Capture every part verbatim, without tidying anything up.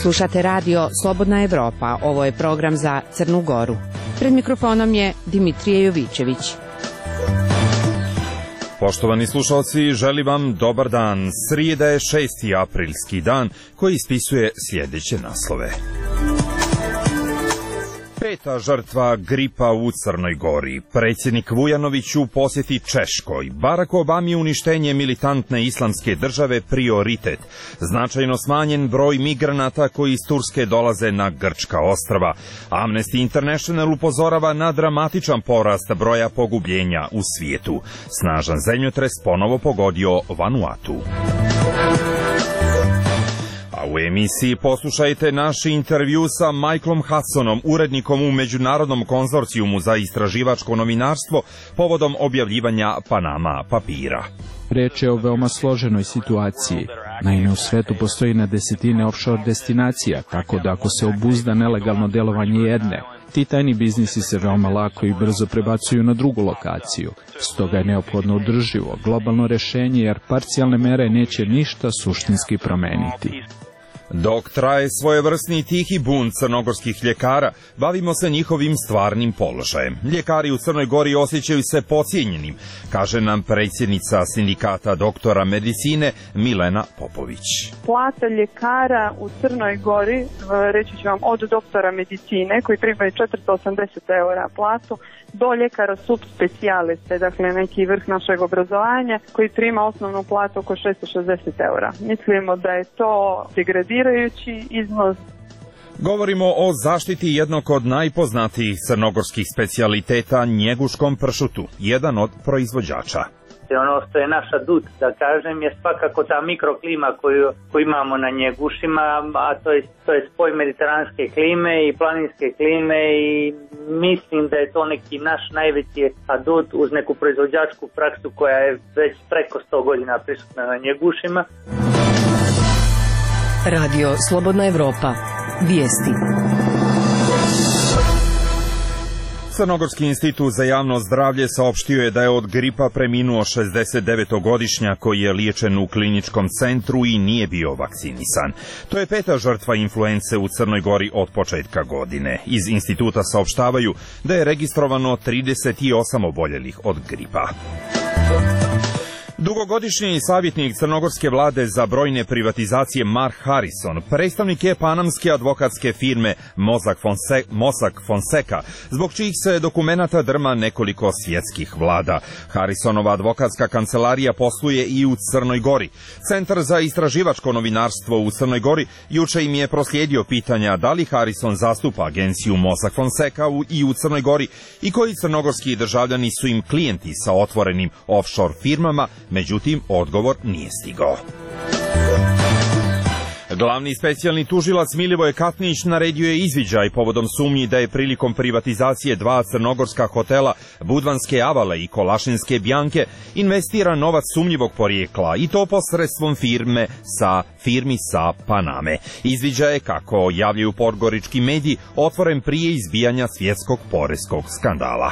Slušate radio Slobodna Evropa, ovo je program za Crnu Goru. Pred mikrofonom je Dimitrije Jovićević. Poštovani slušalci, želim vam dobar dan. Srijeda je šesti aprilski dan koji ispisuje sljedeće naslove. Peta žrtva gripa u Crnoj Gori. Predsjednik Vujanović u posjeti Češkoj. Barack Obami uništenje militantne islamske države prioritet. Značajno smanjen broj migranata koji iz Turske dolaze na grčka ostrva. Amnesty International upozorava na dramatičan porast broja pogubljenja u svijetu. Snažan zemljotres ponovo pogodio Vanuatu. U emisiji poslušajte naš intervju sa Michaelom Hudsonom, urednikom u Međunarodnom konzorcijumu za istraživačko novinarstvo, povodom objavljivanja Panama papira. Reč je o veoma složenoj situaciji. Naime, u svetu postoji na desetine offshore destinacija, tako da ako se obuzda nelegalno delovanje jedne, ti tajni biznisi se veoma lako i brzo prebacuju na drugu lokaciju. Stoga je neophodno održivo, globalno rešenje, jer parcijalne mere neće ništa suštinski promeniti. Dok traje svojevrsni tihi bunt crnogorskih ljekara, bavimo se njihovim stvarnim položajem. Ljekari u Crnoj Gori osjećaju se podcijenjenim, kaže nam predsjednica sindikata doktora medicine Milena Popović. Plata ljekara u Crnoj Gori, reći ću vam, od doktora medicine koji primaju četiristo osamdeset eura platu, do ljekara subspecijaliste, dakle neki vrh našeg obrazovanja, koji prima osnovnu platu oko šesto šezdeset eura. Mislimo da je to degradirajući iznos. Govorimo o zaštiti jednog od najpoznatijih crnogorskih specijaliteta, njeguškom pršutu, jedan od proizvođača. Ono što je naša dut, da kažem, je svakako ta mikroklima koju, koju imamo na Njegušima, a to je, to je spoj mediteranske klime i planinske klime i mislim da je to neki naš najveći adut uz neku proizvođačku praksu koja je već preko sto godina prisutna na Njegušima. Radio Slobodna Evropa. Vijesti. Crnogorski institut za javno zdravlje saopštio je da je od gripa preminuo šezdesetdevetogodišnjak koji je liječen u kliničkom centru i nije bio vakcinisan. To je peta žrtva influence u Crnoj Gori od početka godine. Iz instituta saopštavaju da je registrovano trideset osam oboljelih od gripa. Dugogodišnji savjetnik crnogorske vlade za brojne privatizacije Mark Harrison, predstavnik je panamske advokatske firme Mossack Fonseca, Mossack Fonseca, zbog čijih se dokumenata drma nekoliko svjetskih vlada. Harrisonova advokatska kancelarija posluje i u Crnoj Gori. Centar za istraživačko novinarstvo u Crnoj Gori juče im je proslijedio pitanja da li Harrison zastupa agenciju Mossack Fonseca i u Crnoj Gori i koji crnogorski državljani su im klijenti sa otvorenim offshore firmama. Međutim, odgovor nije stigao. Glavni specijalni tužilac Milivoje Katnić naredio je izviđaj povodom sumnji da je prilikom privatizacije dva crnogorska hotela Budvanske Avale i Kolašinske Bjanke investira novac sumnjivog porijekla i to posredstvom firme sa firmi sa Paname. Izviđaj je, kako javljaju podgorički mediji, otvoren prije izbijanja svjetskog poreskog skandala.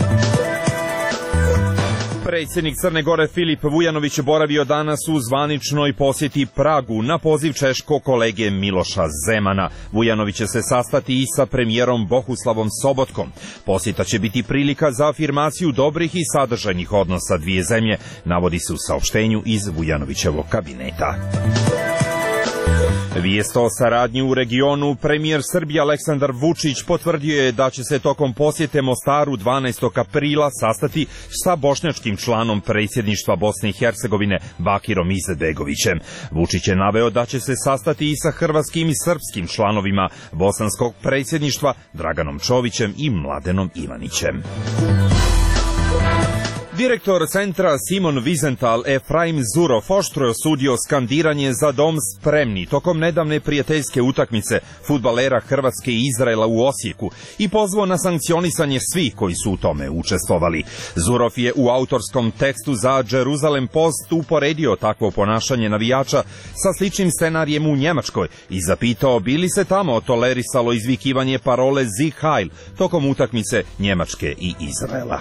Predsjednik Crne Gore Filip Vujanović boravio danas u zvaničnoj posjeti Pragu na poziv češkog kolege Miloša Zemana. Vujanović će se sastati i sa premijerom Bohuslavom Sobotkom. Posjeta će biti prilika za afirmaciju dobrih i sadržajnih odnosa dvije zemlje, navodi se u saopštenju iz Vujanovićevog kabineta. Vijest o saradnji u regionu. Premijer Srbije Aleksandar Vučić potvrdio je da će se tokom posjete Mostaru dvanaestog aprila sastati sa bošnjačkim članom predsjedništva Bosne i Hercegovine Bakirom Izetbegovićem. Vučić je naveo da će se sastati i sa hrvatskim i srpskim članovima bosanskog predsjedništva Draganom Čovićem i Mladenom Ivanićem. Direktor centra Simon Wiesenthal Efraim Zurov oštro je osudio skandiranje za dom spremni tokom nedavne prijateljske utakmice fudbalera Hrvatske i Izraela u Osijeku i pozvao na sankcionisanje svih koji su u tome učestvovali. Zurov je u autorskom tekstu za Jerusalem Post uporedio takvo ponašanje navijača sa sličnim scenarijem u Njemačkoj i zapitao bi li se tamo tolerisalo izvikivanje parole Sieg Heil tokom utakmice Njemačke i Izraela.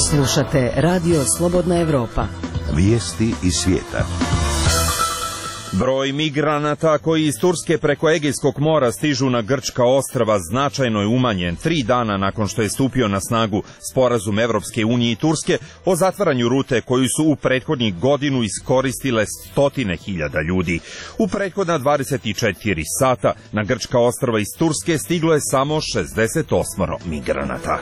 Slušate Radio Slobodna Evropa. Vijesti iz svijeta. Broj migranata koji iz Turske preko Egejskog mora stižu na grčka ostrva značajno je umanjen tri dana nakon što je stupio na snagu sporazum Evropske unije i Turske o zatvaranju rute koju su u prethodnih godinu iskoristile stotine hiljada ljudi. U prethodna dvadeset četiri sata na grčka ostrva iz Turske stiglo je samo šezdeset osam migranata.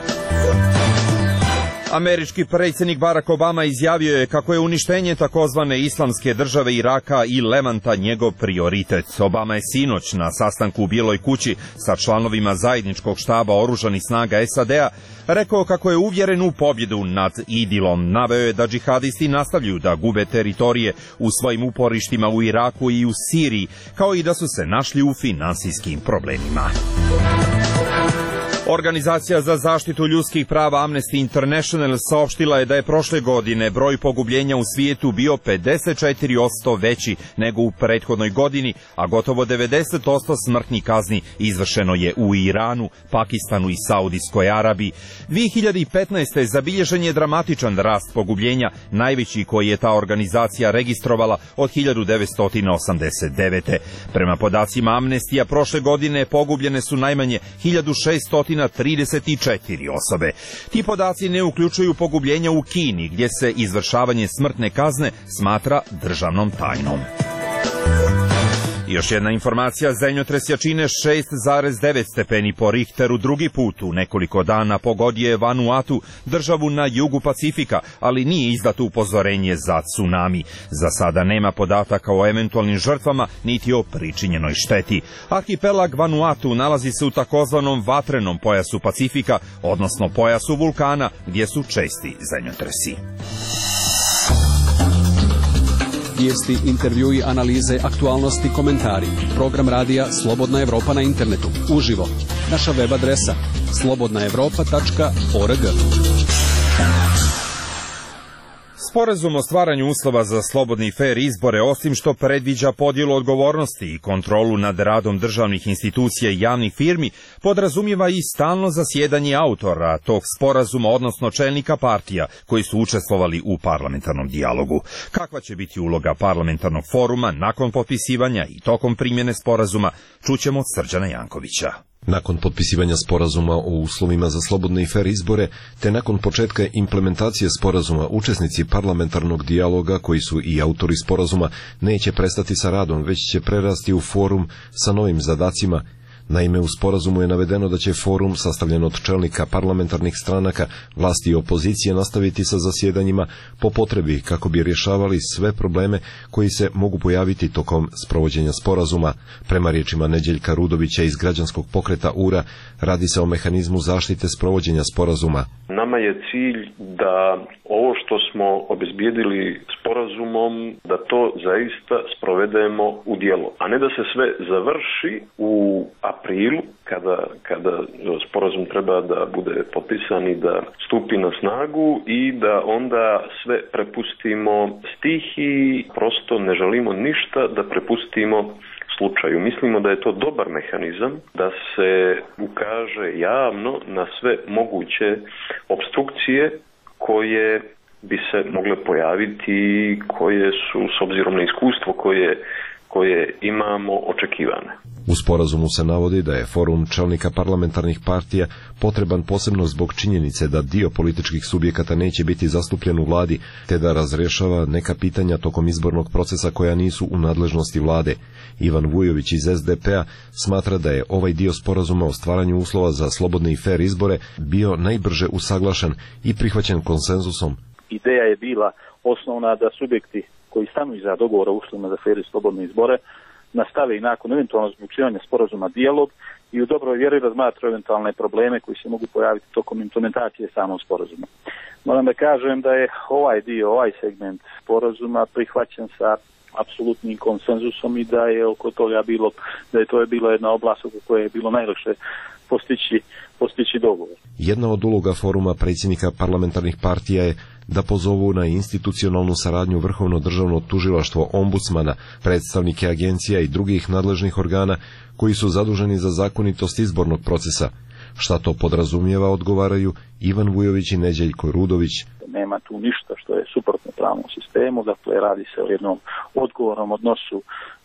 Američki predsjednik Barack Obama izjavio je kako je uništenje takozvane islamske države Iraka i Levanta njegov prioritet. Obama je sinoć na sastanku u Bijeloj kući sa članovima zajedničkog štaba oružanih snaga S A D-a rekao kako je uvjeren u pobjedu nad Idilom. Naveo je da džihadisti nastavljaju da gube teritorije u svojim uporištima u Iraku i u Siriji, kao i da su se našli u finansijskim problemima. Organizacija za zaštitu ljudskih prava Amnesty International saopštila je da je prošle godine broj pogubljenja u svijetu bio pedeset četiri posto veći nego u prethodnoj godini, a gotovo devedeset posto smrtnih kazni izvršeno je u Iranu, Pakistanu i Saudijskoj Arabiji. dvije hiljade petnaeste. zabilježen je dramatičan rast pogubljenja, najveći koji je ta organizacija registrovala od hiljadu devetsto osamdeset devete. Prema podacima Amnestija, prošle godine pogubljene su najmanje hiljadu šeststo trideset četiri osobe. Ti podaci ne uključuju pogubljenja u Kini, gdje se izvršavanje smrtne kazne smatra državnom tajnom. Još jedna informacija, zemljotres jačine šest zarez devet stepeni po Richteru drugi put u nekoliko dana pogodio je Vanuatu, državu na jugu Pacifika, ali nije izdato upozorenje za tsunami. Za sada nema podataka o eventualnim žrtvama, niti o pričinjenoj šteti. Arhipelag Vanuatu nalazi se u takozvanom vatrenom pojasu Pacifika, odnosno pojasu vulkana, gdje su česti zemljotresi. Vijesti, intervjui, analize, aktualnosti, komentari. Program radija Slobodna Evropa na internetu. Uživo. Naša web adresa slobodna evropa tačka org. Sporazum o stvaranju uslova za slobodne i fer izbore, osim što predviđa podjelu odgovornosti i kontrolu nad radom državnih institucija i javnih firmi, podrazumijeva i stalno zasjedanje autora tog sporazuma, odnosno čelnika partija koji su učestvovali u parlamentarnom dijalogu. Kakva će biti uloga parlamentarnog foruma nakon potpisivanja i tokom primjene sporazuma, čućemo od Srđana Jankovića. Nakon potpisivanja sporazuma o uslovima za slobodne i fer izbore, te nakon početka implementacije sporazuma, učesnici parlamentarnog dijaloga, koji su i autori sporazuma, neće prestati sa radom, već će prerasti u forum sa novim zadacima. Naime, u sporazumu je navedeno da će forum, sastavljen od čelnika parlamentarnih stranaka, vlasti i opozicije, nastaviti sa zasjedanjima po potrebi kako bi rješavali sve probleme koji se mogu pojaviti tokom sprovođenja sporazuma. Prema riječima Neđeljka Rudovića iz građanskog pokreta U R A, radi se o mehanizmu zaštite sprovođenja sporazuma. Nama je cilj da ovo što smo obezbijedili sporazumom, da to zaista sprovedemo u djelo, a ne da se sve završi u aprilu, kada, kada sporazum treba da bude potpisan i da stupi na snagu i da onda sve prepustimo stihiji, prosto ne želimo ništa da prepustimo slučaju. Mislimo da je to dobar mehanizam da se ukaže javno na sve moguće opstrukcije koje bi se mogle pojaviti, koje su s obzirom na iskustvo koje koje imamo očekivane. U sporazumu se navodi da je forum čelnika parlamentarnih partija potreban posebno zbog činjenice da dio političkih subjekata neće biti zastupljen u vladi, te da razrješava neka pitanja tokom izbornog procesa koja nisu u nadležnosti vlade. Ivan Vujović iz S D P-a smatra da je ovaj dio sporazuma o stvaranju uslova za slobodne i fer izbore bio najbrže usaglašen i prihvaćen konsenzusom. Ideja je bila osnovna da subjekti koji stanu iza dogovora o uslovima za fer i slobodne izbore nastave i nakon eventualnog zaključivanja sporazuma dijalog i u dobroj vjeri razmatraju eventualne probleme koji se mogu pojaviti tokom implementacije samog sporazuma. Moram da kažem da je ovaj dio, ovaj segment sporazuma prihvaćen sa apsolutnim konsenzusom i da je oko toga bilo, da je to je bila jedna oblast oko koje je bilo najlakše postići, postići dogovor. Jedna od uloga foruma predsjednika parlamentarnih partija je da pozovu na institucionalnu saradnju Vrhovno državno tužilaštvo, ombudsmana, predstavnike agencija i drugih nadležnih organa koji su zaduženi za zakonitost izbornog procesa. Šta to podrazumijeva, odgovaraju Ivan Vujović i Neđeljko Rudović. Nema tu ništa što je suprotno pravnom sistemu, dakle radi se o jednom odgovornom odnosu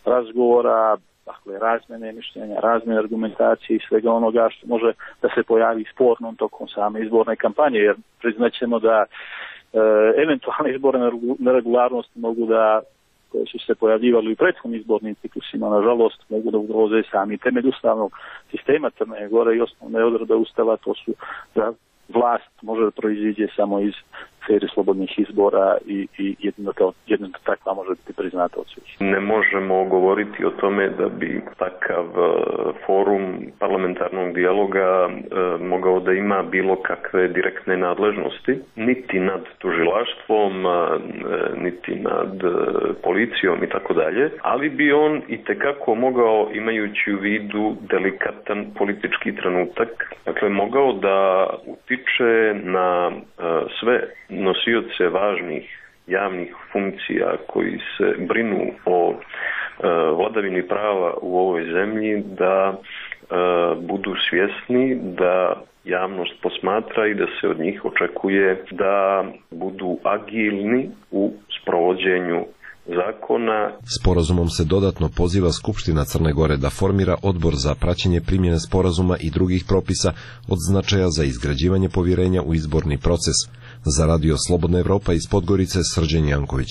razgovora, dakle razmjene mišljenja, razmjene argumentacije i svega onoga što može da se pojavi spornom tokom same izborne kampanje, jer priznaćemo da e, eventualne izborne neregularnosti mogu da, koje su se pojavljivali u prethodnim izbornim ciklusima, nažalost, mogu da ugroze sami temelj ustavnog sistema Crne Gore i osnovne odredbe ustava, to su da vlast može da proiziđe samo iz sferi slobodnih izbora i, i jedino, to, jedino takva može biti priznata od svih. Ne možemo govoriti o tome da bi takav forum parlamentarnog dijaloga mogao da ima bilo kakve direktne nadležnosti, niti nad tužilaštvom, niti nad policijom i tako dalje, ali bi on itekako mogao, imajući u vidu delikatan politički trenutak, dakle mogao da utiče na sve nosioce važnih javnih funkcija koji se brinu o e, vladavini prava u ovoj zemlji da e, budu svjesni da javnost posmatra i da se od njih očekuje da budu agilni u sprovođenju zakona. Sporazumom se dodatno poziva Skupština Crne Gore da formira odbor za praćenje primjene sporazuma i drugih propisa od značaja za izgrađivanje povjerenja u izborni proces. Za radio Slobodna Evropa iz Podgorice, Srđan Janković.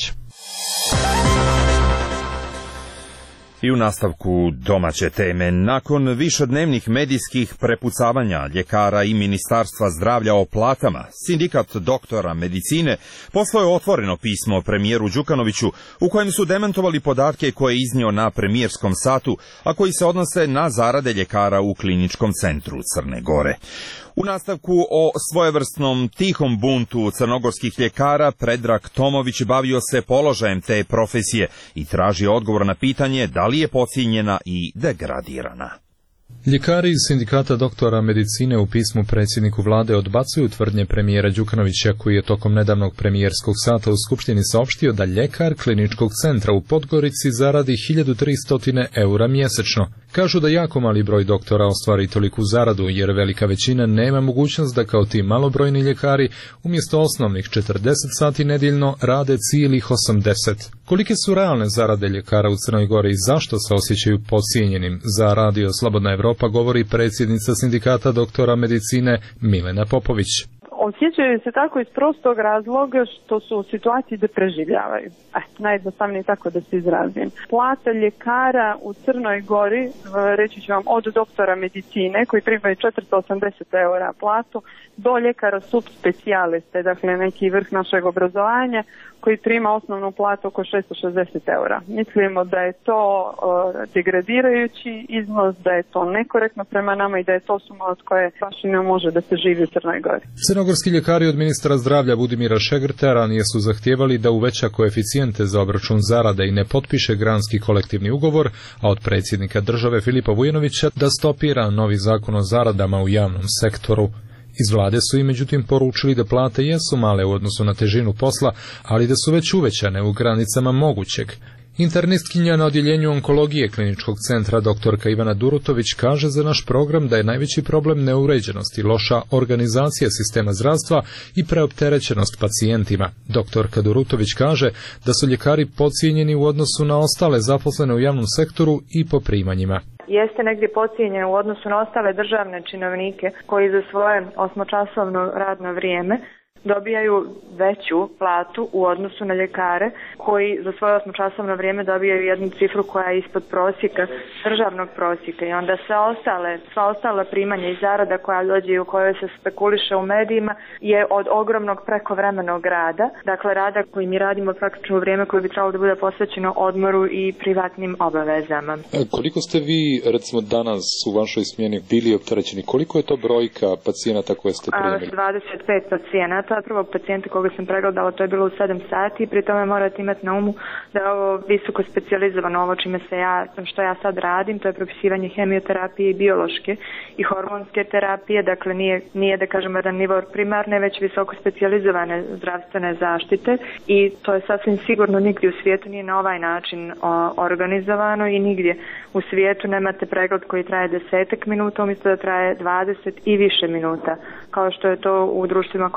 I u nastavku domaće teme, nakon višednevnih medijskih prepucavanja ljekara i Ministarstva zdravlja o platama, Sindikat doktora medicine poslao je otvoreno pismo premijeru Đukanoviću u kojem su demantovali podatke koje je iznio na premijerskom satu, a koji se odnose na zarade ljekara u Kliničkom centru Crne Gore. U nastavku o svojevrsnom tihom buntu crnogorskih ljekara, Predrag Tomović bavio se položajem te profesije i traži odgovor na pitanje da li je podcijenjena i degradirana. Ljekari iz Sindikata doktora medicine u pismu predsjedniku vlade odbacuju tvrdnje premijera Đukanovića, koji je tokom nedavnog premijerskog sata u Skupštini saopštio da ljekar Kliničkog centra u Podgorici zaradi hiljadu tristo eura mjesečno. Kažu da jako mali broj doktora ostvari toliku zaradu, jer velika većina nema mogućnost da kao ti malobrojni ljekari umjesto osnovnih četrdeset sati nedjeljno rade cijelih osamdeset. Kolike su realne zarade ljekara u Crnoj Gori i zašto se osjećaju podcijenjenim? Za radio Slobodna Evropa govori predsjednica Sindikata doktora medicine Milena Popović. Osjećaju se tako iz prostog razloga što su u situaciji da preživljavaju. Eto, najjednostavnije tako da se izrazim. Plata ljekara u Crnoj Gori, reći ću vam od doktora medicine koji primaju četiristo osamdeset eura platu, do ljekara subspecijaliste, dakle neki vrh našeg obrazovanja, koji prima osnovnu platu oko šesto šezdeset eura. Mislimo da je to uh, degradirajući iznos, da je to nekorektno prema nama i da je to suma od koje baš i ne može da se živi u Crnoj Gori. Crnogorski ljekari od ministra zdravlja Budimira Šegrta ranije su zahtijevali da uveća koeficijente za obračun zarada i ne potpiše granski kolektivni ugovor, a od predsjednika države Filipa Vujanovića da stopira novi zakon o zaradama u javnom sektoru. Iz vlade su im međutim poručili da plate jesu male u odnosu na težinu posla, ali da su već uvećane u granicama mogućeg. Internistkinja na odjeljenju onkologije Kliničkog centra doktorka Ivana Durutović kaže za naš program da je najveći problem neuređenost i loša organizacija sistema zdravstva i preopterećenost pacijentima. Doktorka Durutović kaže da su ljekari podcijenjeni u odnosu na ostale zaposlene u javnom sektoru i po primanjima. Jeste negdje podcijenjen u odnosu na ostale državne činovnike koji za svoje osmočasovno radno vrijeme dobijaju veću platu u odnosu na ljekare koji za svoje osmočasovno vrijeme dobijaju jednu cifru koja je ispod prosjeka, državnog prosjeka, i onda sve ostale, sva ostala primanja i zarada koja dođe i u kojoj se spekuliše u medijima je od ogromnog prekovremenog rada, dakle rada koji mi radimo praktično u vrijeme koje bi trebalo da bude posvećeno odmoru i privatnim obavezama. Koliko ste vi, recimo danas u vašoj smjeni, bili opterećeni? Koliko je to brojka pacijenata koje ste primili? dvadeset pet pacijenata. Prvog pacijenta koga sam pregledala, to je bilo u sedam sati, i pri tome morate imati na umu da je ovo visoko specijalizovano, ovo čime se ja, što ja sad radim, to je propisivanje hemioterapije i biološke i hormonske terapije, dakle nije, nije da kažemo jedan nivo primarne, već visoko specijalizovane zdravstvene zaštite, i to je sasvim sigurno nigdje u svijetu nije na ovaj način o, organizovano, i nigdje u svijetu nemate pregled koji traje desetak minuta umjesto da traje dvadeset i više minuta, kao što je to u društvima koja to rade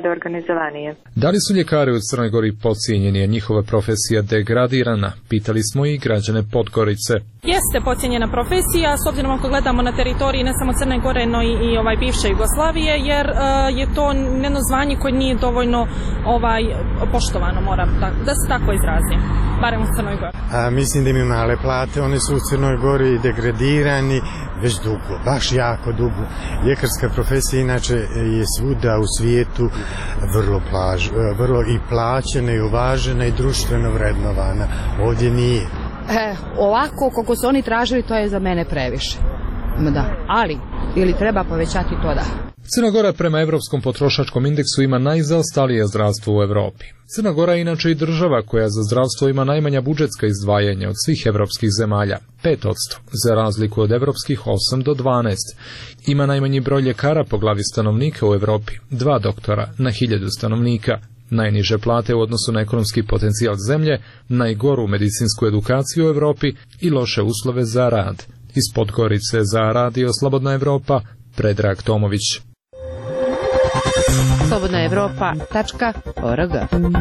organizovanije. Da li su ljekari u Crnoj Gori podcijenjeni, a njihova profesija degradirana? Pitali smo i građane Podgorice. Jeste podcijenjena profesija, s obzirom ako gledamo na teritoriji ne samo Crne Gore, no i, i ovaj bivše Jugoslavije, jer uh, je to jedno zvanje koje nije dovoljno ovaj poštovano, moram da, da se tako izrazim, barem u Crnoj Gori. A, mislim da imaju male plate, one su u Crnoj Gori degradirani već dugo, baš jako dugo. Ljekarska profesija inače je svuda u svijetu vrlo, plaž, vrlo i plaćena i uvažena i društveno vrednovana. Ovdje nije. E, ovako kako su oni tražili, to je za mene previše. Da, ali ili treba povećati to da. Crna Gora prema Evropskom potrošačkom indeksu ima najzaostalije zdravstvo u Evropi. Crna Gora je inače i država koja za zdravstvo ima najmanja budžetska izdvajanja od svih evropskih zemalja, pet posto, za razliku od evropskih osam do dvanaest. Ima najmanji broj ljekara po glavi stanovnika u Evropi, dva doktora na hiljadu stanovnika. Najniže plate u odnosu na ekonomski potencijal zemlje, najgoru medicinsku edukaciju u Evropi i loše uslove za rad. Iz Podgorice za Radio Slobodna Evropa, Predrag Tomović. slobodna evropa tačka org.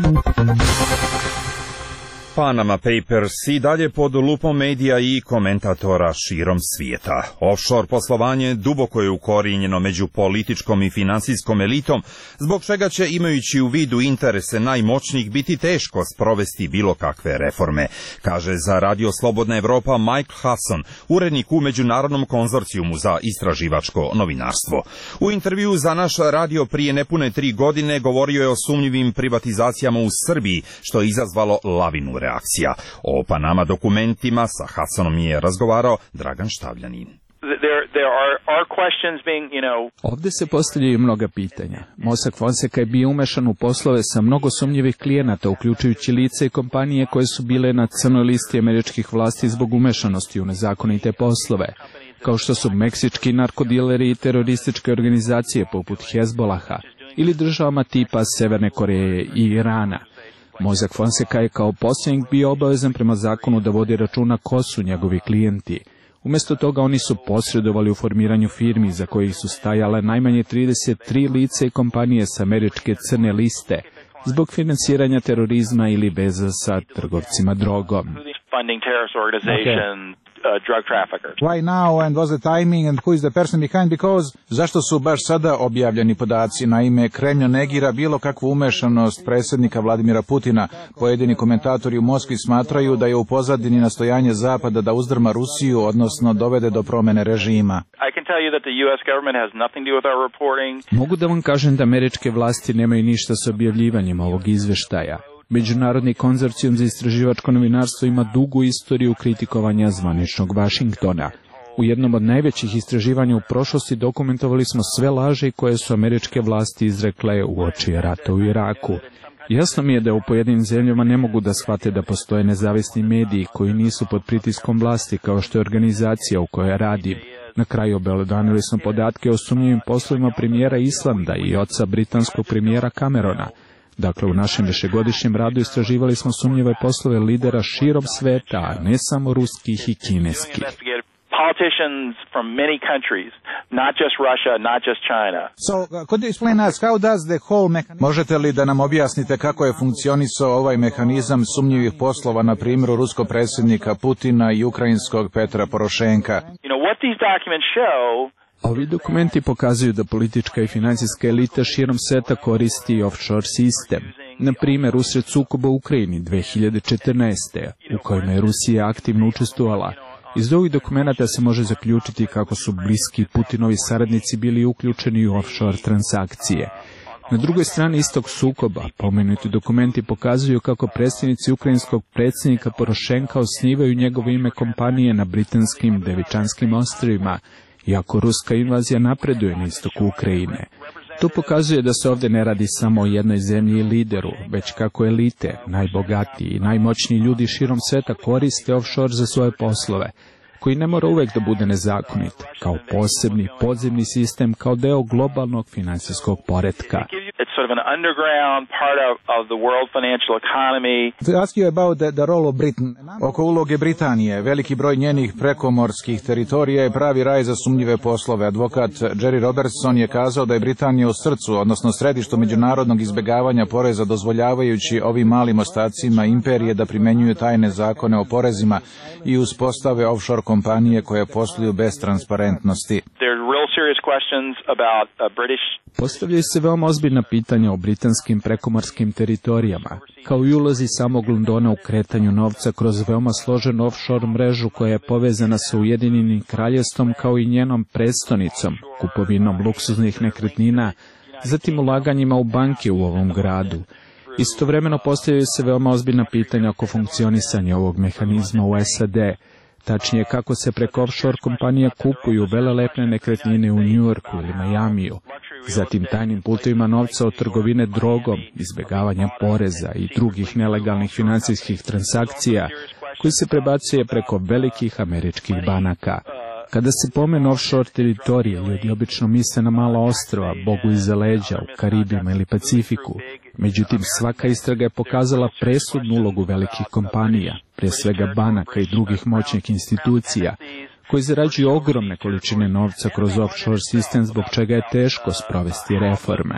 Panama Papers i dalje pod lupom medija i komentatora širom svijeta. Offshore poslovanje duboko je ukorijenjeno među političkom i finansijskom elitom, zbog čega će, imajući u vidu interese najmoćnijih, biti teško sprovesti bilo kakve reforme, kaže za Radio Slobodna Evropa Mike Hudson, urednik u Međunarodnom konzorcijumu za istraživačko novinarstvo. U intervju za naš radio prije nepune tri godine govorio je o sumnjivim privatizacijama u Srbiji, što je izazvalo lavinu reakcija. O Panama dokumentima sa Hudsonom je razgovarao Dragan Štavljanin. There, there are, are questions being, you know... Ovdje se postavljaju mnoga pitanja. Mossack Fonseca je bio umešan u poslove sa mnogo sumnjivih klijenata, uključujući lice i kompanije koje su bile na crnoj listi američkih vlasti zbog umešanosti u nezakonite poslove, kao što su meksički narkodileri i terorističke organizacije poput Hezbolaha ili državama tipa Severne Koreje i Irana. Mossack Fonseca je kao posrednik bio obavezan prema zakonu da vodi računa ko su njegovi klijenti. Umjesto toga oni su posredovali u formiranju firmi za kojih su stajale najmanje trideset tri lice i kompanije sa američke crne liste zbog finansiranja terorizma ili veza sa trgovcima drogom. Okay. Uh, drug traffickers. Why now and what's the timing and who is the person behind? Because zašto su baš sada objavljeni podaci? Naime, Kremlj negira bilo kakvu umešanost predsjednika Vladimira Putina. Pojedini komentatori u Moskvi smatraju da je u pozadini nastojanje Zapada da uzdrma Rusiju, odnosno dovede do promjene režima. I can tell you that the U S government has nothing to do with our reporting. Mogu da vam kažem da američke vlasti nemaju ništa s objavljivanjem ovog izveštaja. Međunarodni konzorcijum za istraživačko novinarstvo ima dugu istoriju kritikovanja zvaničnog Vašingtona. U jednom od najvećih istraživanja u prošlosti dokumentovali smo sve laži koje su američke vlasti izrekle uoči rata u Iraku. Jasno mi je da u pojedinim zemljama ne mogu da shvate da postoje nezavisni mediji koji nisu pod pritiskom vlasti, kao što je organizacija u kojoj radim. Na kraju obelodanili smo podatke o sumnjivim poslovima premijera Islanda i oca britanskog premijera Camerona. Dakle, u našem višegodišnjem radu istraživali smo sumnjive poslove lidera širom sveta, a ne samo ruskih i kineskih. Politicians from many countries, not just Russia, not just China. So, uh, could you explain us how does the whole mechanism... Možete li da nam objasnite kako je funkcionisao ovaj mehanizam sumnjivih poslova, na primjeru ruskog predsjednika Putina i ukrajinskog Petra Porošenka? You know, what these documents show... Ovi dokumenti pokazuju da politička i financijska elita širom sveta koristi offshore sistem. Na primjer, usred sukoba u Ukrajini dve hiljade četrnaeste. u kojima je Rusija aktivno učestvovala. Iz ovih dokumenata se može zaključiti kako su bliski Putinovi saradnici bili uključeni u offshore transakcije. Na drugoj strani istog sukoba, pomenuti dokumenti pokazuju kako predstavnici ukrajinskog predsjednika Porošenka osnivaju njegovo ime kompanije na britanskim Devičanskim ostrvima, iako ruska invazija napreduje na istoku Ukrajine. To pokazuje da se ovdje ne radi samo o jednoj zemlji i lideru, već kako elite, najbogatiji i najmoćniji ljudi širom sveta koriste offshore za svoje poslove, koji ne mora uvek da bude nezakonit, kao posebni podzemni sistem, kao deo globalnog finansijskog poretka. It's sort of an underground part of, of the world financial economy. To ask you about the, the role of Britain. Oko uloge Britanije, veliki broj njenih prekomorskih teritorija je pravi raj za sumnjive poslove. Advokat Jerry Robertson je kazao da je Britanija u srcu, odnosno središtu međunarodnog izbjegavanja poreza, dozvoljavajući ovim malim ostacima imperije da primenjuju tajne zakone o porezima i uspostave offshore kompanije koje posluju bez transparentnosti. Postavljaju se veoma ozbiljna pitanja o britanskim prekomorskim teritorijama, kao i ulozi samog Londona u kretanju novca kroz veoma složenu offshore mrežu koja je povezana sa Ujedinjenim kraljevstvom kao i njenom prestonicom, kupovinom luksuznih nekretnina, zatim ulaganjima u banke u ovom gradu. Istovremeno postavljaju se veoma ozbiljna pitanja oko funkcionisanja ovog mehanizma u S A D, tačnije kako se preko offshore kompanija kupuju velelepne nekretnine u Njujorku ili Majamiju, zatim tajnim putovima novca od trgovine drogom, izbjegavanja poreza i drugih nelegalnih financijskih transakcija koji se prebacuje preko velikih američkih banaka. Kada se pomenu offshore teritorije, ljudi obično misle na mala ostrva, Bogu iza leđa, u Karibima ili Pacifiku. Međutim, svaka istraga je pokazala presudnu ulogu velikih kompanija, prije svega banaka i drugih moćnih institucija, koji zarađuju ogromne količine novca kroz offshore sistem, zbog čega je teško sprovesti reforme.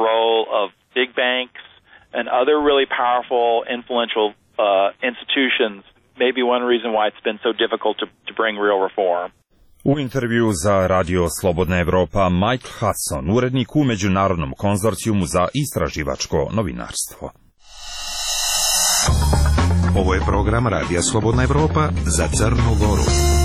U intervju za Radio Slobodna Evropa Mike Hudson, urednik u Međunarodnom konzorcijumu za istraživačko novinarstvo. Ovo je program Radija Slobodna Evropa za Crnu Goru.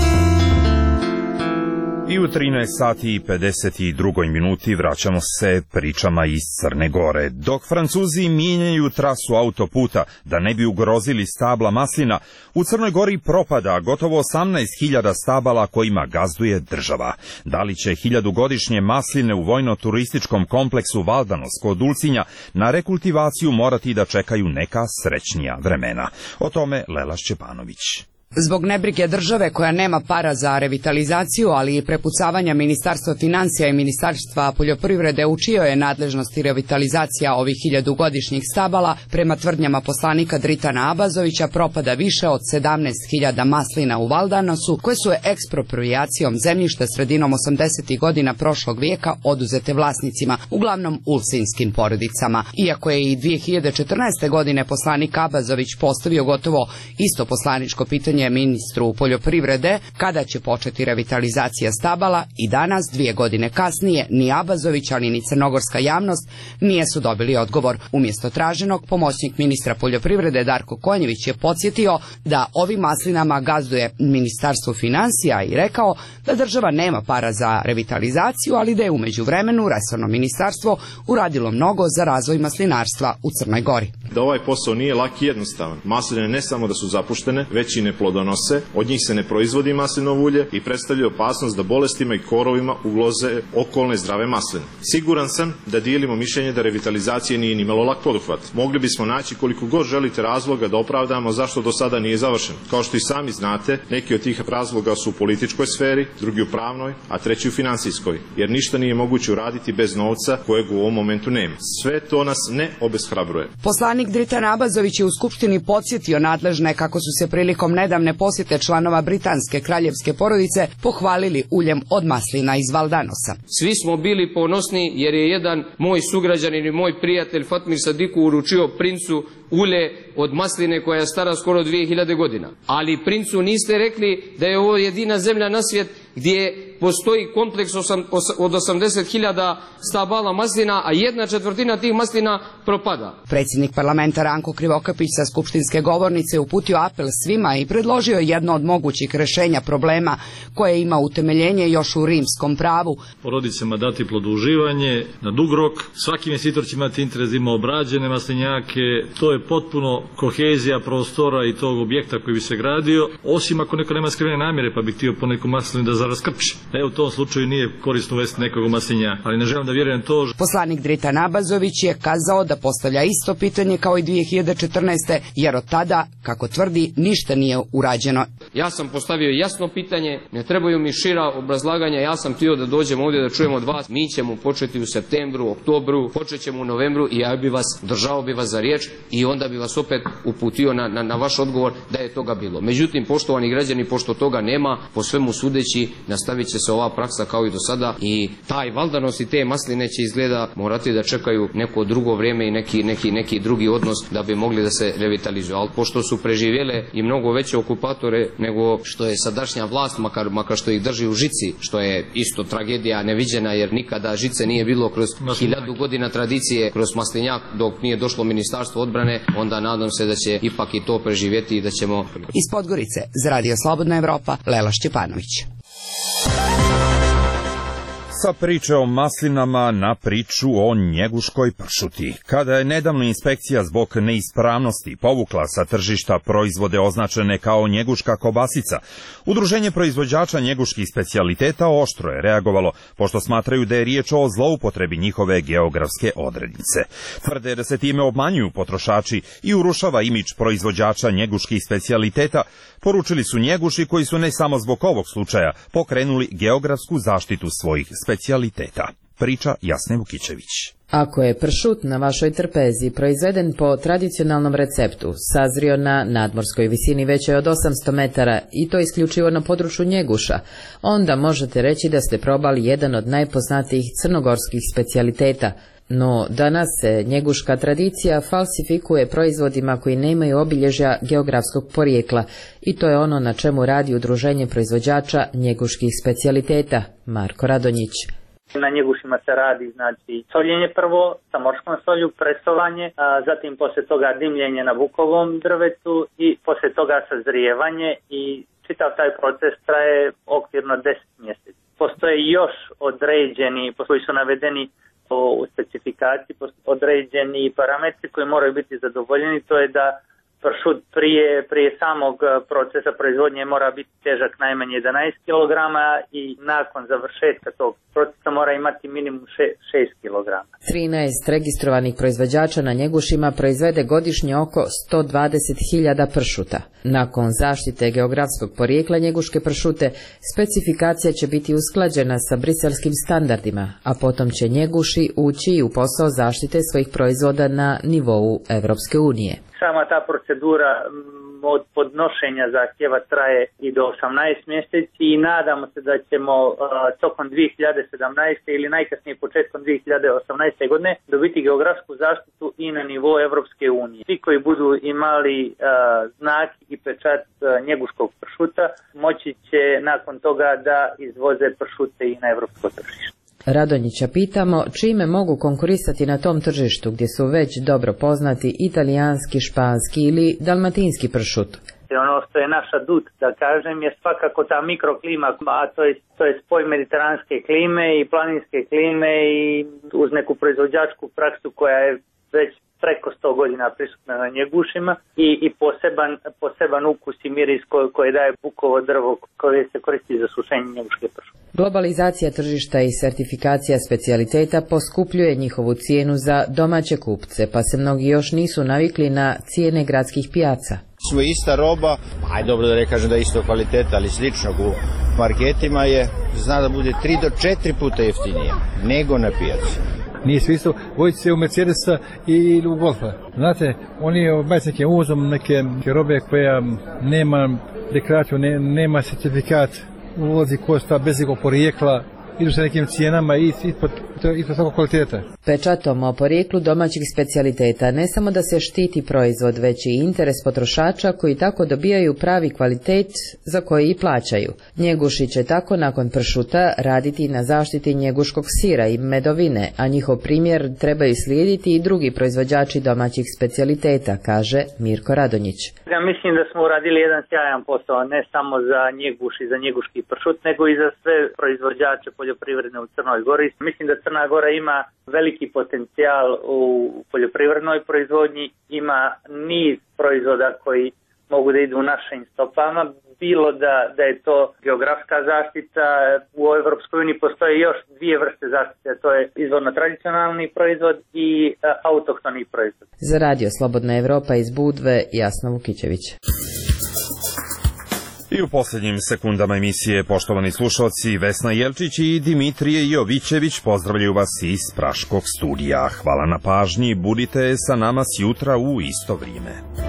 I u trinaest sati i pedeset dva minuti vraćamo se pričama iz Crne Gore. Dok Francuzi mijenjaju trasu autoputa da ne bi ugrozili stabla maslina, u Crnoj Gori propada gotovo osamnaest hiljada stabala kojima gazduje država. Da li će hiljadugodišnje masline u vojno-turističkom kompleksu Valdanos kod Ulcinja na rekultivaciju morati da čekaju neka srećnija vremena? O tome Lela Šćepanović. Zbog nebrige države koja nema para za revitalizaciju, ali i prepucavanja Ministarstva financija i Ministarstva poljoprivrede u čijoj je nadležnosti revitalizacija ovih hiljadugodišnjih stabala, prema tvrdnjama poslanika Dritana Abazovića propada više od sedamnaest hiljada maslina u Valdanosu, koje su eksproprijacijom zemljišta sredinom osamdesetih godina prošlog vijeka oduzete vlasnicima, uglavnom ulcinskim porodicama. Iako je i dvije hiljade četrnaeste. godine poslanik Abazović postavio gotovo isto poslaničko pitanje ministru poljoprivrede kada će početi revitalizacija stabala, i danas, dvije godine kasnije, ni Abazović, ali ni crnogorska javnost nisu dobili odgovor. Umjesto traženog, pomoćnik ministra poljoprivrede Darko Konjević je podsjetio da ovim maslinama gazduje Ministarstvo financija i rekao da država nema para za revitalizaciju, ali da je u međuvremenu resorno ministarstvo uradilo mnogo za razvoj maslinarstva u Crnoj Gori. Da ovaj posao nije lak i jednostavan. Masline ne samo da su zapuštene, već i ne plodonose, od njih se ne proizvodi maslinovo ulje i predstavlja opasnost da bolestima i korovima ugroze okolne zdrave masline. Siguran sam da dijelimo mišljenje da revitalizacija nije nimalo lak poduhvat. Mogli bismo naći koliko god želite razloga da opravdamo zašto do sada nije završen. Kao što i sami znate, neki od tih razloga su u političkoj sferi, drugi u pravnoj, a treći u financijskoj, jer ništa nije moguće uraditi bez novca kojeg u ovom momentu nema. Sve to nas ne obeshrabruje. Poslanik Dritan Abazović je u Skupštini podsjetio nadležne kako su se prilikom nedavne posjete članova britanske kraljevske porodice pohvalili uljem od maslina iz Valdanosa. Svi smo bili ponosni jer je jedan moj sugrađanin i moj prijatelj Fatmir Sadiku uručio princu ulje od masline koja je stara skoro dvije hiljade godina. Ali princu niste rekli da je ovo jedina zemlja na svijet gdje postoji kompleks osam, os, od osamdeset hiljada stabala maslina, a jedna četvrtina tih maslina propada. Predsjednik parlamenta Ranko Krivokapić sa skupštinske govornice uputio apel svima i predložio jedno od mogućih rješenja problema koje ima utemeljenje još u rimskom pravu. Porodicama dati ploduživanje na dug rok, svaki investitor će imati interes da ima obrađene maslinjake, to je potpuno kohezija prostora i tog objekta koji bi se gradio, osim ako neko nema skrivene namjere pa bi htio po nekom maslinu da zaraskrpči. E, u tom slučaju nije korisno uvesti nekog maslinja, ali ne želim da vjerujem to. Poslanik Dritan Abazović je kazao da postavlja isto pitanje kao i dvije hiljade četrnaeste. jer od tada, kako tvrdi, ništa nije urađeno. Ja sam postavio jasno pitanje, ne trebaju mi šira obrazlaganja, ja sam htio da dođem ovdje da čujemo od vas. Mi ćemo početi u septembru, oktobru, počet ćemo u novembru i ja bi vas, držao bi vas za riječ i onda bi vas opet uputio na, na, na vaš odgovor da je toga bilo. Međutim, poštovani građani, pošto toga nema, po svemu sudeći nastavit će se ova praksa kao i do sada i taj valdanos i te masline će izgleda morati da čekaju neko drugo vrijeme i neki, neki, neki drugi odnos da bi mogli da se revitalizuju. Ali pošto su preživjele i mnogo veće okupatore nego što je sadašnja vlast, makar, makar što ih drži u žici, što je isto tragedija neviđena jer nikada žice nije bilo kroz hiljadu godina tradicije, kroz maslinjak dok nije došlo Ministarstvo odbrane, onda nadam se da će ipak i to preživjeti i da ćemo... Iz Podgorice, za Radio Slobodna Evropa, Lela Šćepanović. Sa priče o maslinama na priču o njeguškoj pršuti. Kada je nedavno inspekcija zbog neispravnosti povukla sa tržišta proizvode označene kao njeguška kobasica, Udruženje proizvođača njeguških specijaliteta oštro je reagovalo, pošto smatraju da je riječ o zloupotrebi njihove geografske odrednice. Tvrde da se time obmanjuju potrošači i urušava imidž proizvođača njeguških specijaliteta, poručili su njeguši koji su ne samo zbog ovog slučaja pokrenuli geografsku zaštitu svojih specijaliteta. Priča Jasne Vukićević. Ako je pršut na vašoj trpezi proizveden po tradicionalnom receptu, sazrio na nadmorskoj visini većoj od osamsto metara i to isključivo na području Njeguša, onda možete reći da ste probali jedan od najpoznatijih crnogorskih specijaliteta. No, danas se njeguška tradicija falsifikuje proizvodima koji nemaju obilježja geografskog porijekla i to je ono na čemu radi Udruženje proizvođača njeguških specijaliteta. Marko Radonjić. Na njegušima se radi znači soljenje prvo sa morskom solju, presovanje, a zatim poslije toga dimljenje na bukovom drvetu i poslije toga sazrijevanje i čitav taj proces traje okvirno deset mjeseci. Postoje još određeni, koji su navedeni u specifikaciji, određeni parametri koji moraju biti zadovoljeni, to je da pršut prije, prije samog procesa proizvodnje mora biti težak najmanje jedanaest kilograma i nakon završetka tog procesa mora imati minimum šest kilograma. trinaest registrovanih proizvođača na njegušima proizvede godišnje oko sto dvadeset hiljada pršuta. Nakon zaštite geografskog porijekla njeguške pršute, specifikacija će biti usklađena sa briselskim standardima, a potom će njeguši ući u posao zaštite svojih proizvoda na nivou Evropske unije. Sama ta procedura od podnošenja zahtjeva traje i do osamnaest mjeseci i nadamo se da ćemo uh, tokom dvije hiljade sedamnaeste. ili najkasnije početkom dvije hiljade osamnaeste. godine dobiti geografsku zaštitu i na nivou Evropske unije. Svi koji budu imali uh, znak i pečat uh, njeguškog pršuta moći će nakon toga da izvoze pršute i na evropsko tržište. Radonjića pitamo čime mogu konkurisati na tom tržištu gdje su već dobro poznati italijanski, španski ili dalmatinski pršut. Ono što je naša dut, da kažem, je svakako ta mikroklima, a to je, to je spoj mediteranske klime i planinske klime i uz neku proizvođačku praksu koja je već preko sto godina prisutna na njegušima i, i poseban, poseban ukus i miris koje, koje daje bukovo drvo koje se koristi za sušenje njeguške pršute. Globalizacija tržišta i sertifikacija specijaliteta poskupljuje njihovu cijenu za domaće kupce, pa se mnogi još nisu navikli na cijene gradskih pijaca. Smo ista roba, aj dobro da ne kažem da je isto kvaliteta, ali sličnog u marketima je, zna da bude tri do četiri puta jeftinije nego na pijaci. Nije sve isto vojiti se u Mercedesa i u Golfa. Znate, oni baviti nekim uvozom neke robe koja nema deklaraciju, ne, nema certifikat, uvozi kosta bez nekog porijekla, idu sa nekim cijenama i ispod, ispod svakog kvaliteta. Pečatom o porijeklu domaćih specijaliteta ne samo da se štiti proizvod, već i interes potrošača koji tako dobijaju pravi kvalitet za koji i plaćaju. Njeguši će tako nakon pršuta raditi na zaštiti njeguškog sira i medovine, a njihov primjer trebaju slijediti i drugi proizvođači domaćih specijaliteta, kaže Mirko Radonjić. Ja mislim da smo uradili jedan sjajan posao, ne samo za njeguš i za njeguški pršut, nego i za sve proizvođače poljoprivredne u Crnoj Gori. Mislim da Crna Gora ima veliki potencijal u poljoprivrednoj proizvodnji, ima niz proizvoda koji mogu da idu u našim stopama, bilo da, da je to geografska zaštita. U Evropskoj uniji postoje još dvije vrste zaštite, to je izvorno tradicionalni proizvod i a, autohtoni proizvod. Za radio Slobodna Evropa iz Budve, Jasna Vukićević. I u posljednjim sekundama emisije, poštovani slušalci, Vesna Jelčić i Dimitrije Jovićević pozdravljaju vas iz Praškog studija. Hvala na pažnji, budite sa nama sjutra u isto vrijeme.